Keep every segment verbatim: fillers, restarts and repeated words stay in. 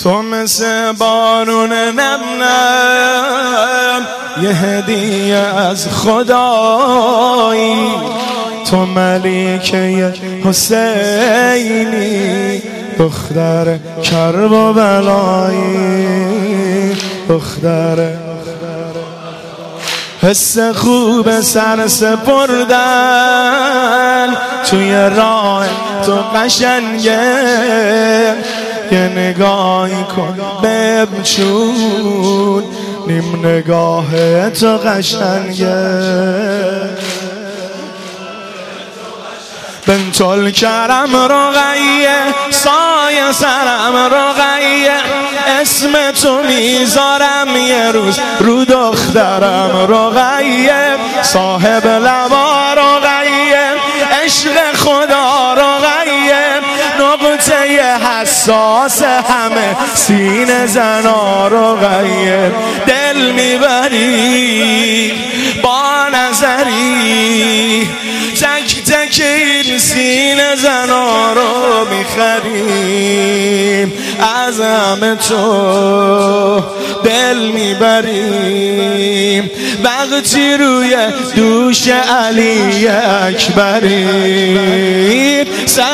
تو مثل بارون نم نم یه هدیه از خدایی، تو ملیکه حسینی، دختر کرب و بلایی، دختر حس خوب سر سپردن توی راه تو قشنگه، یه نگاهی کن ببچون نیم نگاه تو قشنگه. بنت الکرم رقیه سایه سرم رقیه، اسم تو میذارم یه روز رو دخترم رقیه، صاحب لبا رقیه، عشق خدا رقیه، نقطه حساس همه سینه زنا رقیه، دل میبری با نظری، تک تک این سینه زنا رو میخریم، از همه تو دل میبریم، وقتی روی دوش علی اکبری،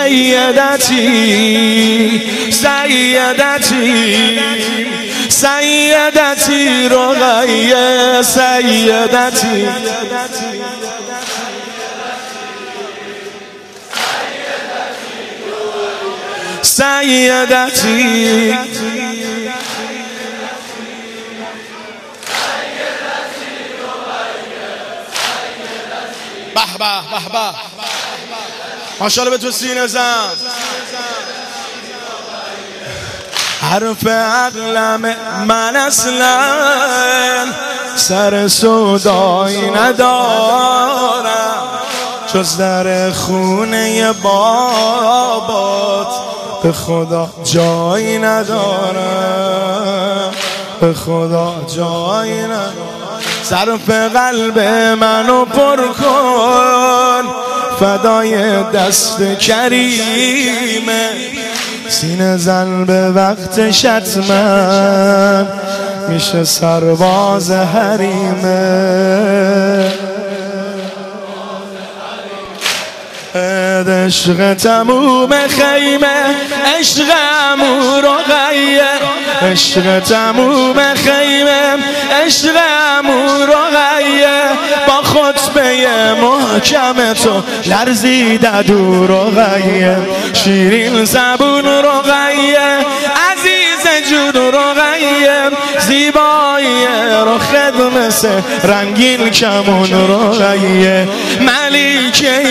سیدتی سیدتی سیدتی رقیه، سیدتی سیدتی به به به به ماشاءالله به تو سینه زن. حرف عقلم من اصلا سر سودایی ندارم، جز در خونه بابات به خدا جایی ندارم، به خدا جایی ندارم. ظرف قلب منو پر کن فدای دست کریمه، سینه زن به وقت شتمن میشه سرباز حریمه. عشق تموم خیمه، عشق عمو رقیه، عشق تموم خیمه، عشق عمو رقیه، با خطبه محکم تو لرزید عدو رقیه، شیرین زبون رقیه، عزیز جون رقیه، زیبایی رخت مثل رنگین کمون رقیه، ملیکه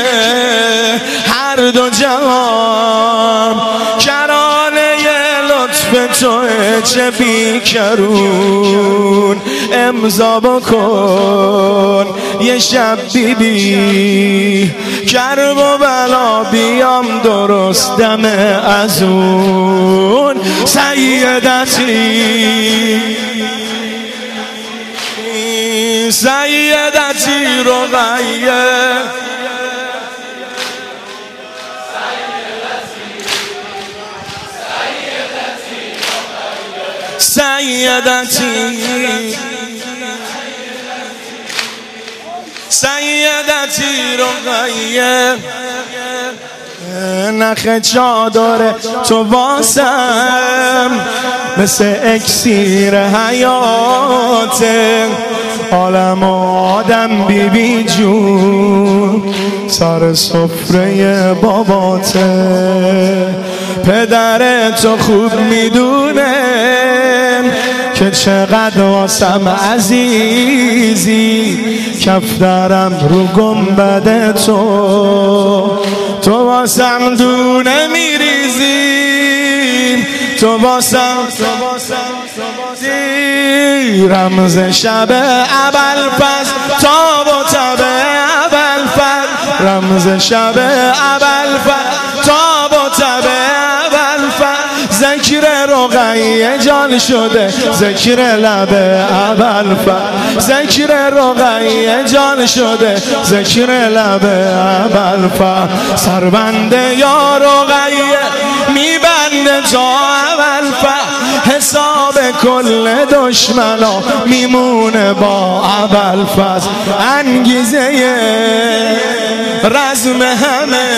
هر دو جهان، کرانه لطف تو چه بیکرون، امضا بکن یه شب بیبی، کرب و بلا بیام درست دم ازون، سیدتی سیدتی رقیه، سیدتی سیدتی رقیه، نخ چادر تو واسم مثل اکسیر حیاته، عالم آدم بی بی جون سر سفره باباته، پدر تو خوب میدونه که چقدر واسم عزیزی، کفترم رو گنبد تو، تو واسم دونه میریزی، تو واسم رمز شب ابوالفضل، تاب و تب ابوالفضل، رمز شب ابوالفضل، تاب و تب ابوالفضل، ذکر رقیه جان شده، ذکر لب ابوالفضل، ذکر رقیه جان شده، ذکر لب ابوالفضل، سربنده یا رقیه میبنده تا ابوالفضل، حساب کل دشمنا میمونه با ابوالفضل. انگیزه رزم همه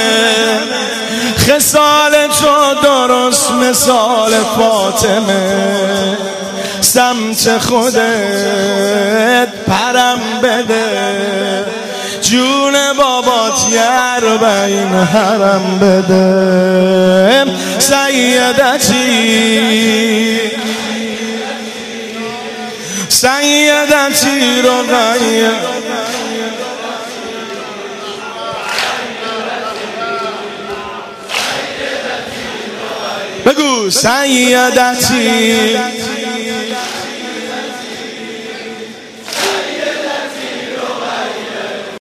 خصال تو درست مثال فاطمه. سمت خودت پرم بده، جون بابات اربعین حرم بده. سیدتی سیدتی رقیه بگو سیدتی